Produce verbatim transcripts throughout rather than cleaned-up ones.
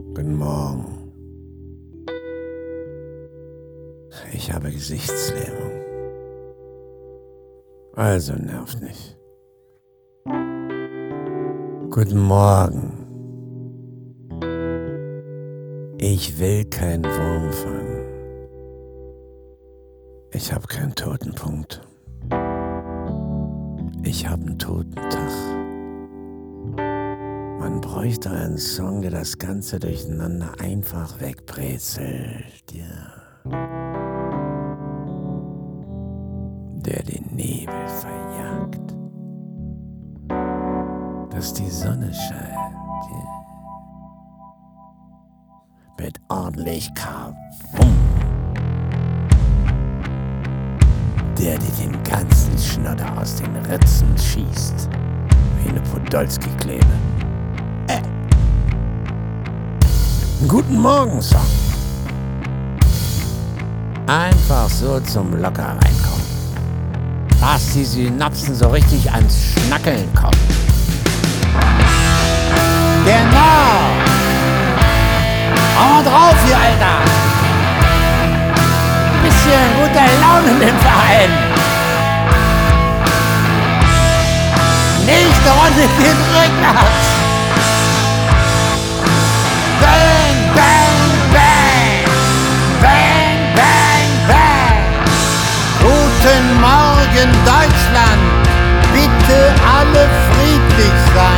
Guten Morgen. Ich habe Gesichtslähmung. Also nervt nicht. Guten Morgen. Ich will keinen Wurm fangen. Ich hab keinen Totenpunkt. Ich hab einen toten Tag. Man bräuchte einen Song, der das Ganze durcheinander einfach wegbrezelt. Ja. Der den Nebel verjagt. Dass die Sonne scheint. Ja. Mit ordentlich Kabum. Der dir den ganzen Schnodder aus den Ritzen schießt. Wie eine Podolski-Klebe. Äh. Guten Morgen, Song. Einfach so zum locker reinkommen. Lass die Synapsen so richtig ans Schnackeln kommen. Genau! Hau mal drauf hier, Alter! Bisschen guter Laune im Verein. Nicht ordentlich Rückwärts. Bang, bang, bang. Bang, bang, bang. Guten Morgen, Deutschland. Bitte alle friedlich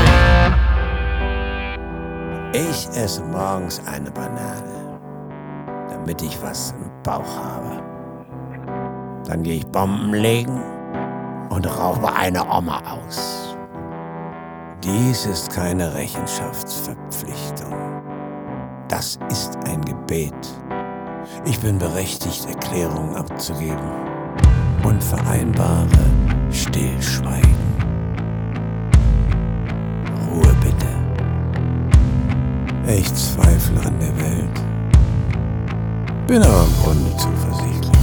sein. Ich esse morgens eine Banane, damit ich was im Bauch habe. Dann gehe ich Bomben legen und raube eine Oma aus. Dies ist keine Rechenschaftsverpflichtung. Das ist ein Gebet. Ich bin berechtigt, Erklärungen abzugeben und vereinbare Stillschweigen. Ruhe bitte. Ich zweifle an der Welt. Bin aber im Grunde zuversichtlich.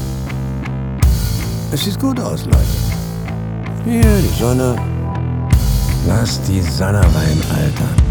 Es sieht gut aus, Leute. Hier, die Sonne. Lass die Sonne reinaltern.